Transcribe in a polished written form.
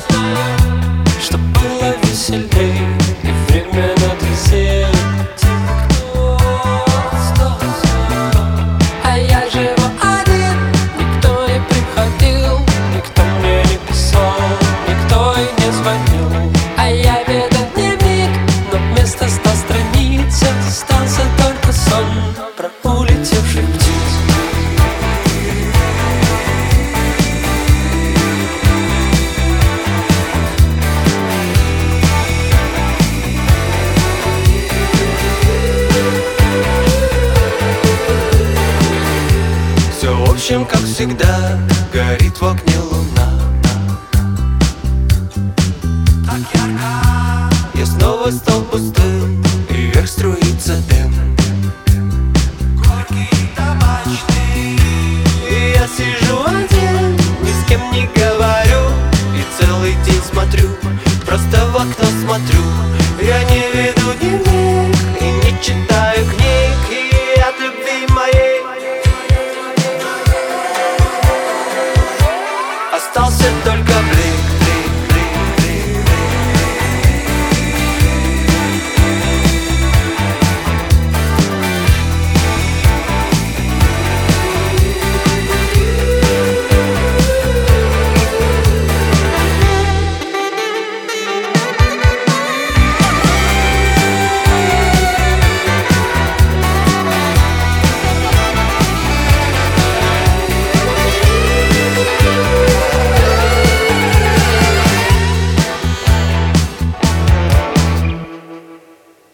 что было веселей, и время надлезет. А я живу один, никто не приходил, никто мне не писал, никто и не звонил. А я веду дневник, но вместо 100 страниц остался только сон про улетевших птиц. Все в общем, как всегда, горит в окне луна. Так ярко. Я снова стал пустым, и вверх струится дым, горький и табачный. И я сижу один, ни с кем не говорю, и целый день смотрю, просто в окно смотрю.